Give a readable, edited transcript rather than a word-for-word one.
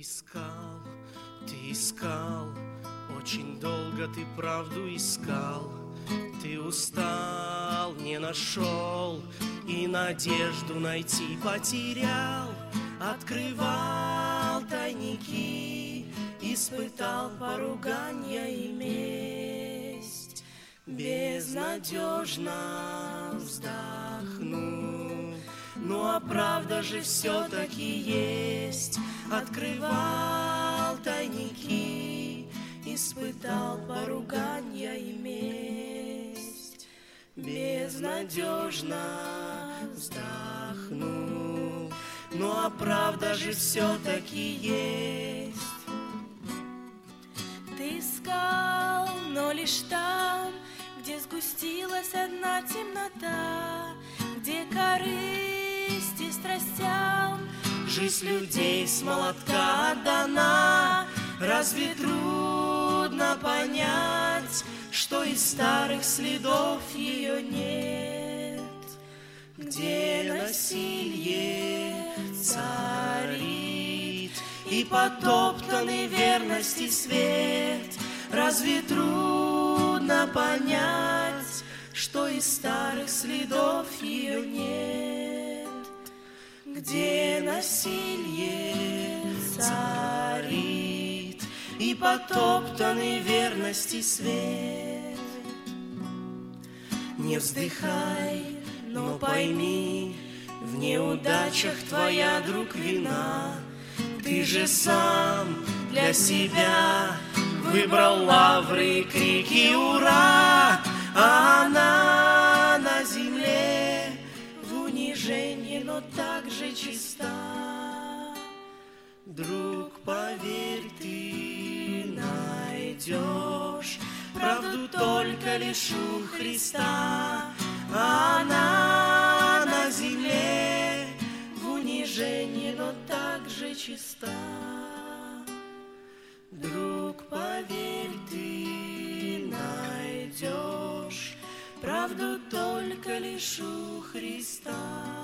искал, очень долго ты правду искал. Ты устал, не нашел и надежду найти потерял. Открывал тайники, испытал поруганья и месть. Безнадежно вздохнул, ну а правда же все-таки есть. Открывал тайники, испытал поруганья и месть. Безнадежно вздохнул, ну а правда же все-таки есть. Ты искал, но лишь там, где сгустилась одна темнота, где корысть и страстям жизнь людей с молотка отдана. Разве трудно понять, что из старых следов ее нет? Где насилие царит и потоптанный верности свет? Разве трудно понять, что из старых следов ее нет? Где насилие царит и потоптанный верности свет? Не вздыхай, но пойми, в неудачах твоя, друг, вина. Ты же сам для себя выбрал лавры и крики «Ура!», а она на земле в унижении, но так же чиста. Друг, поверь, ты найдешь правду только лишь у Христа, а она на земле в унижении, но так же чиста. Друг, поверь, ты найдешь правду только лишь у Христа.